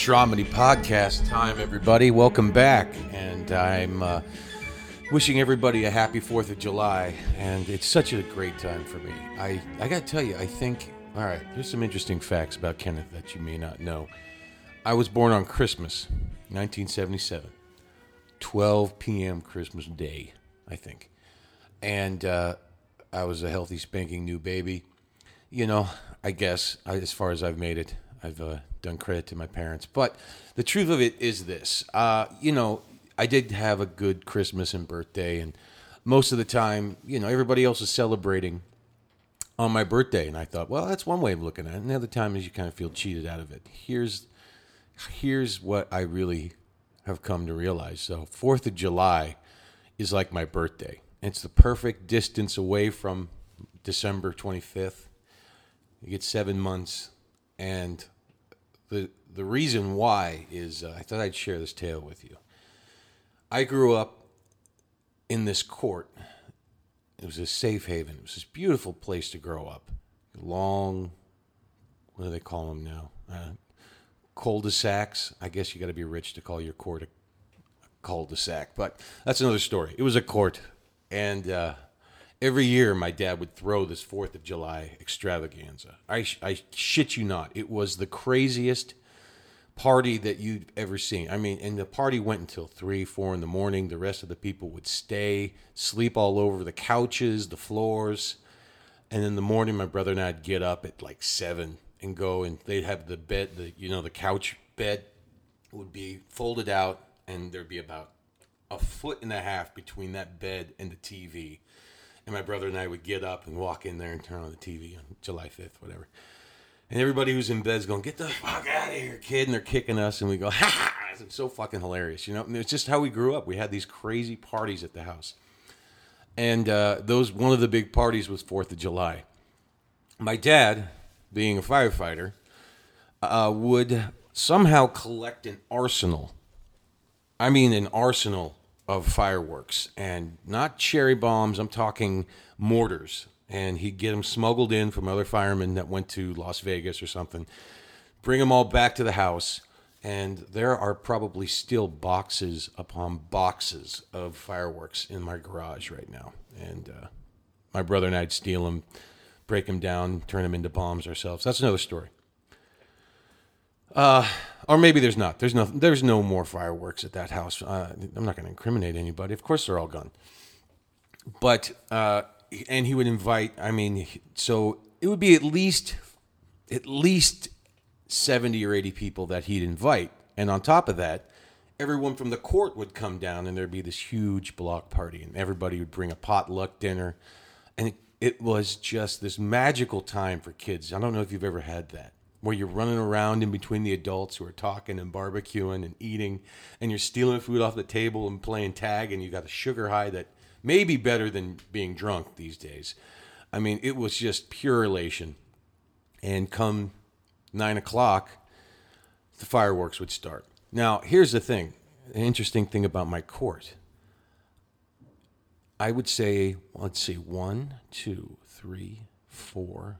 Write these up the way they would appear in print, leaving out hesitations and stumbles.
Dramedy Podcast time, everybody. Welcome back. And I'm wishing everybody a happy 4th of July. And it's such a great time for me. I got to tell you, I think, all right, here's some interesting facts about Kenneth that you may not know. I was born on Christmas, 1977, 12 p.m. Christmas Day, I think. And I was a healthy, spanking new baby. You know, I guess, as far as I've made it, I've done credit to my parents. But the truth of it is this. I did have a good Christmas and birthday. And most of the time, everybody else is celebrating on my birthday. And I thought, well, that's one way of looking at it. And the other time is you kind of feel cheated out of it. Here's what I really have come to realize. So 4th of July is like my birthday. It's the perfect distance away from December 25th. You get 7 months. And the reason why is I thought I'd share this tale with you. I grew up in this court. It was a safe haven. It was this beautiful place to grow up. Long, what do they call them now? Cul-de-sacs. I guess you got to be rich to call your court a cul-de-sac. But that's another story. It was a court. And every year, my dad would throw this 4th of July extravaganza. I shit you not. It was the craziest party that you'd ever seen. I mean, and the party went until 3, 4 in the morning. The rest of the people would stay, sleep all over the couches, the floors. And in the morning, my brother and I'd get up at like 7 and go, and they'd have the bed, the couch bed would be folded out, and there'd be about a foot and a half between that bed and the TV. And my brother and I would get up and walk in there and turn on the TV on July 5th, whatever. And everybody who's in bed's going, get the fuck out of here, kid. And they're kicking us. And we go, ha ha. It's so fucking hilarious, And it's just how we grew up. We had these crazy parties at the house. And one of the big parties was 4th of July. My dad, being a firefighter, would somehow collect an arsenal. I mean, an arsenal of fireworks, and not cherry bombs. I'm talking mortars. And he'd get them smuggled in from other firemen that went to Las Vegas or something, bring them all back to the house. And there are probably still boxes upon boxes of fireworks in my garage right now. And my brother and I'd steal them, break them down, turn them into bombs ourselves. That's another story. Or maybe there's not. There's no more fireworks at that house. I'm not going to incriminate anybody. Of course, they're all gone. But and he would invite. So it would be at least 70 or 80 people that he'd invite, and on top of that, everyone from the court would come down, and there'd be this huge block party, and everybody would bring a potluck dinner, and it was just this magical time for kids. I don't know if you've ever had that, where you're running around in between the adults who are talking and barbecuing and eating, and you're stealing food off the table and playing tag, and you got a sugar high that may be better than being drunk these days. I mean, it was just pure elation. And come 9 o'clock, the fireworks would start. Now, here's the thing, the interesting thing about my court. I would say, let's see, 1, 2, 3, 4,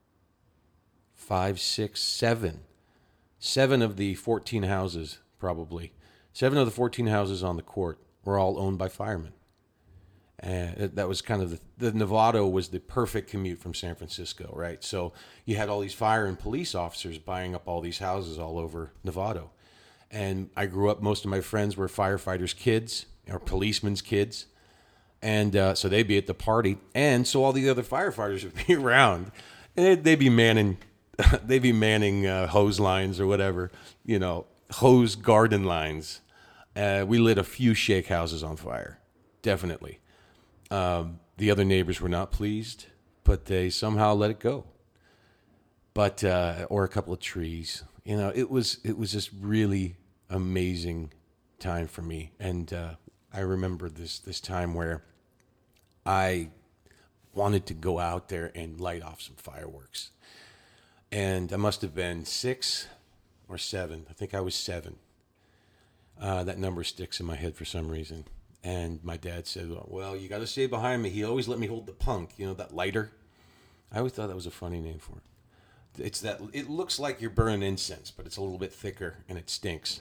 5, 6, 7. 7 of the 14 houses, probably. 7 of the 14 houses on the court were all owned by firemen. And that was kind of the Novato was the perfect commute from San Francisco, right? So you had all these fire and police officers buying up all these houses all over Novato. And I grew up, most of my friends were firefighters' kids or policemen's kids. And so they'd be at the party. And so all the other firefighters would be around. And they'd be manning hose lines or whatever, hose garden lines. We lit a few shake houses on fire, definitely. The other neighbors were not pleased, but they somehow let it go. But or a couple of trees, it was just really amazing time for me. And I remember this time where I wanted to go out there and light off some fireworks. And I must have been 6 or 7. I think I was 7. That number sticks in my head for some reason. And my dad said, well, you got to stay behind me. He always let me hold the punk, that lighter. I always thought that was a funny name for it. It's that it looks like you're burning incense, but it's a little bit thicker and it stinks,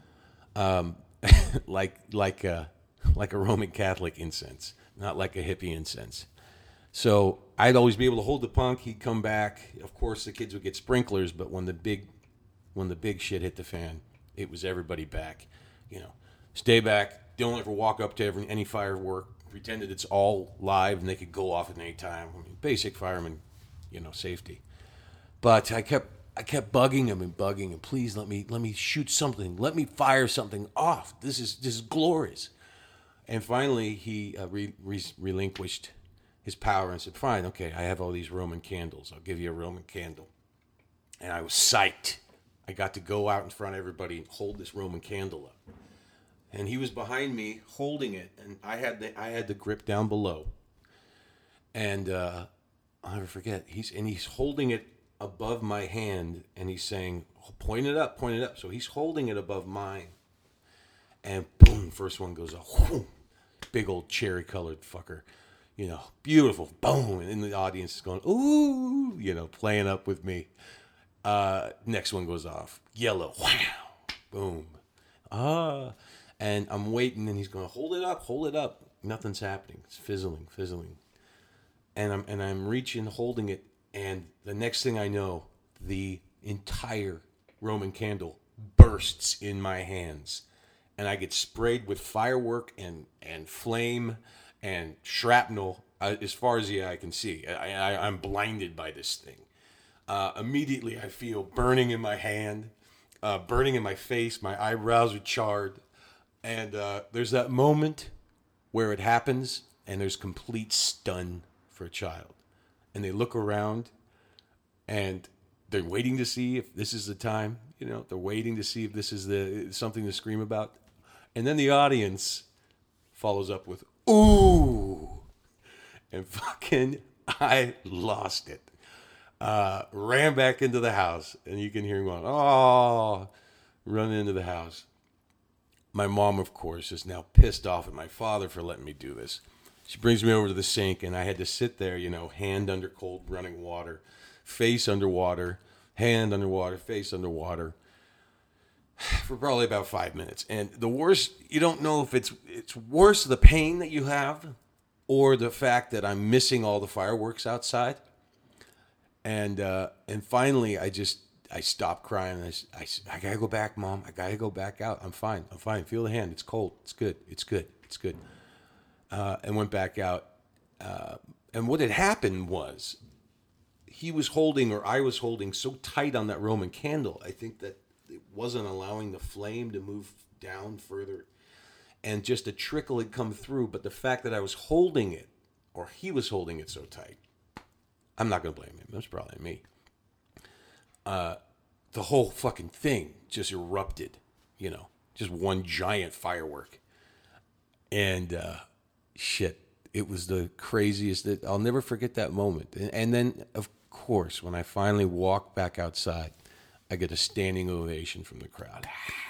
like like a Roman Catholic incense, not like a hippie incense. So I'd always be able to hold the punk. He'd come back. Of course, the kids would get sprinklers, but when the big shit hit the fan, it was everybody back. You know, stay back. Don't ever walk up to any firework. Pretend that it's all live and they could go off at any time. I mean, basic fireman, safety. But I kept bugging him and bugging him. Please let me shoot something. Let me fire something off. This is glorious. And finally, he relinquished his power and said, "Fine, okay, I have all these Roman candles. I'll give you a Roman candle." And I was psyched. I got to go out in front of everybody and hold this Roman candle up. And he was behind me holding it, and I had the grip down below. And I'll never forget. He's holding it above my hand, and he's saying, point it up, point it up. So he's holding it above mine. And boom, first one goes off. Whoom, big old cherry-colored fucker. Beautiful. Boom. And then the audience is going, ooh, playing up with me. Next one goes off. Yellow. Wow. Boom. And I'm waiting, and he's going, hold it up, hold it up. Nothing's happening. It's fizzling. And I'm reaching, holding it, and the next thing I know, the entire Roman candle bursts in my hands. And I get sprayed with firework and flame and shrapnel as far as the eye can see. I'm blinded by this thing. Immediately, I feel burning in my hand, burning in my face. My eyebrows are charred. And there's that moment where it happens, and there's complete stun for a child. And they look around, and they're waiting to see if this is the time. They're waiting to see if this is something to scream about. And then the audience follows up with, ooh. And fucking, I lost it. Ran back into the house, and you can hear him going, oh, running into the house. My mom, of course, is now pissed off at my father for letting me do this. She brings me over to the sink, and I had to sit there, hand under cold running water, face underwater, hand underwater, face underwater, for probably about 5 minutes. And the worst, you don't know if it's worse the pain that you have or the fact that I'm missing all the fireworks outside. And finally, I stopped crying. And I gotta go back, Mom. I gotta go back out. I'm fine. Feel the hand. It's cold. It's good. And went back out. And what had happened was he was holding, or I was holding so tight on that Roman candle, I think that it wasn't allowing the flame to move down further. And just a trickle had come through. But the fact that I was holding it, or he was holding it so tight, I'm not going to blame him. That's probably me. The whole fucking thing just erupted, just one giant firework. And shit, it was the craziest. I'll never forget that moment. And then, of course, when I finally walked back outside, I get a standing ovation from the crowd,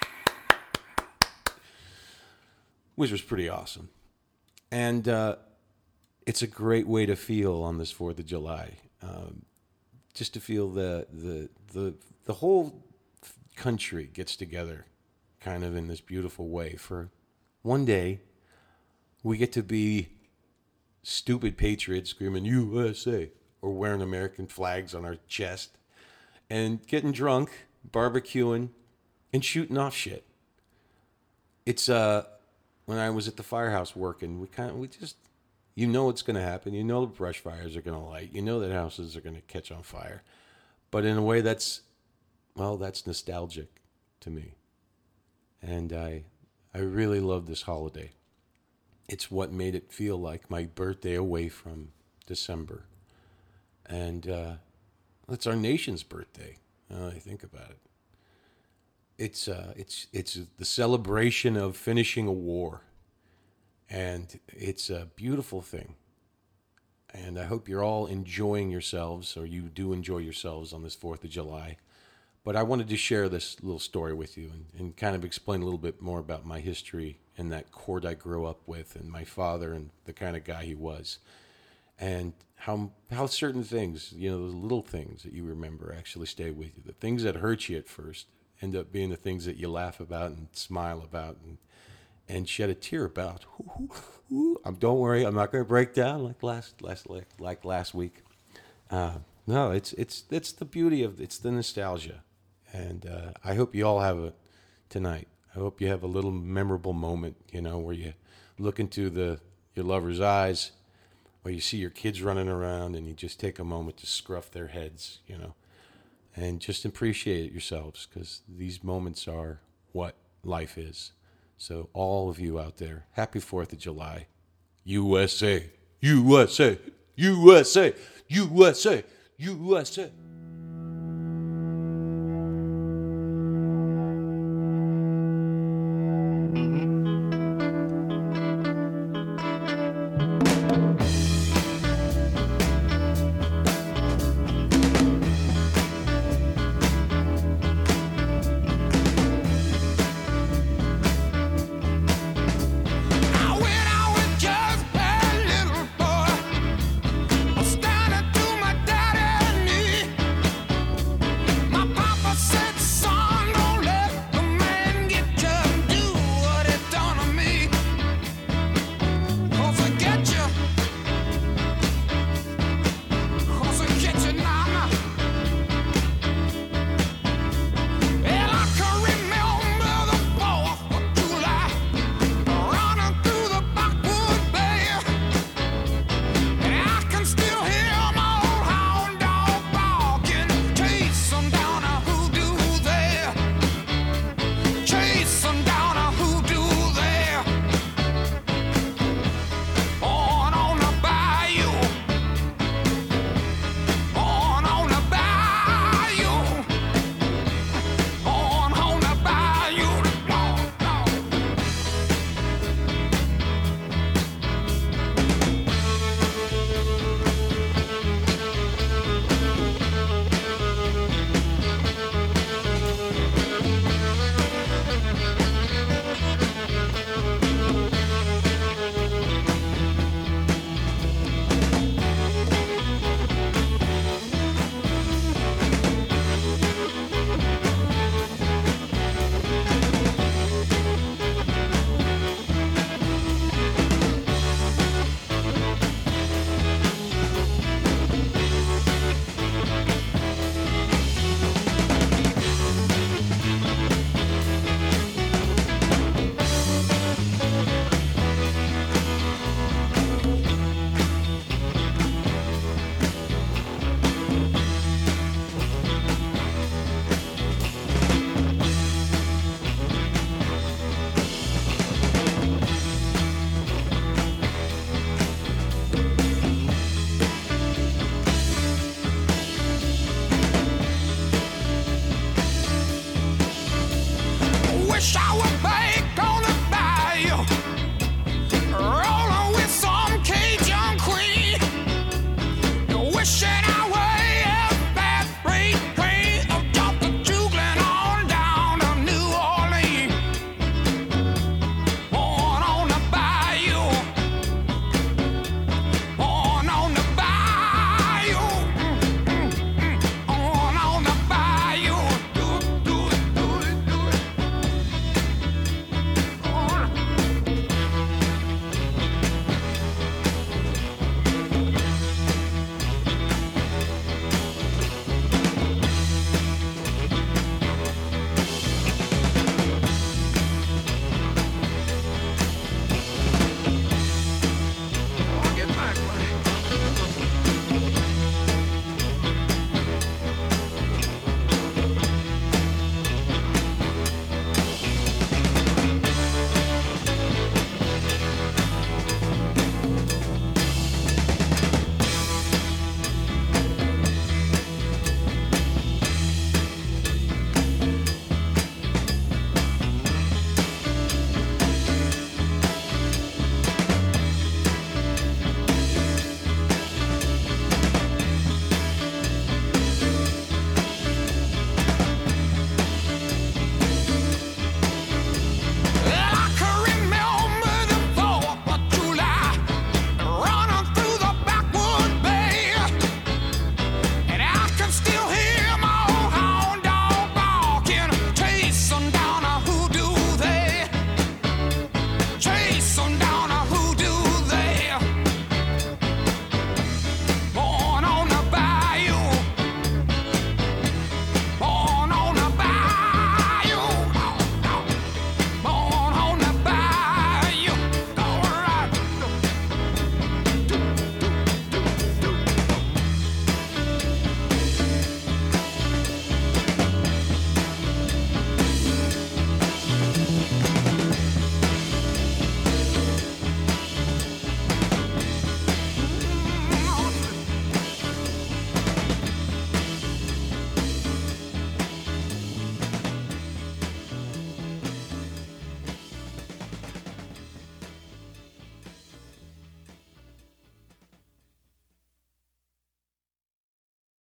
which was pretty awesome. And it's a great way to feel on this 4th of July. Just to feel the whole country gets together kind of in this beautiful way. For one day, we get to be stupid patriots screaming USA or wearing American flags on our chest and getting drunk, barbecuing, and shooting off shit. It's when I was at the firehouse working, we just, what's going to happen. The brush fires are going to light. That houses are going to catch on fire. But in a way that's nostalgic to me. And I really love this holiday. It's what made it feel like my birthday away from December. And it's our nation's birthday, now that I think about it. It's the celebration of finishing a war. And it's a beautiful thing. And I hope you're all enjoying yourselves, or you do enjoy yourselves on this 4th of July. But I wanted to share this little story with you and kind of explain a little bit more about my history and that court I grew up with and my father and the kind of guy he was. and how certain things, you know, those little things that you remember actually stay with you. The things that hurt you at first end up being the things that you laugh about and smile about and shed a tear about. Don't worry, I'm not going to break down like last week. No, it's the beauty of it's the nostalgia, and I hope you all have it tonight. I hope you have a little memorable moment, you know, where you look into your lover's eyes, or you see your kids running around, and you just take a moment to scruff their heads, you know, and just appreciate yourselves because these moments are what life is. So all of you out there, happy 4th of July, USA, USA, USA, USA, USA.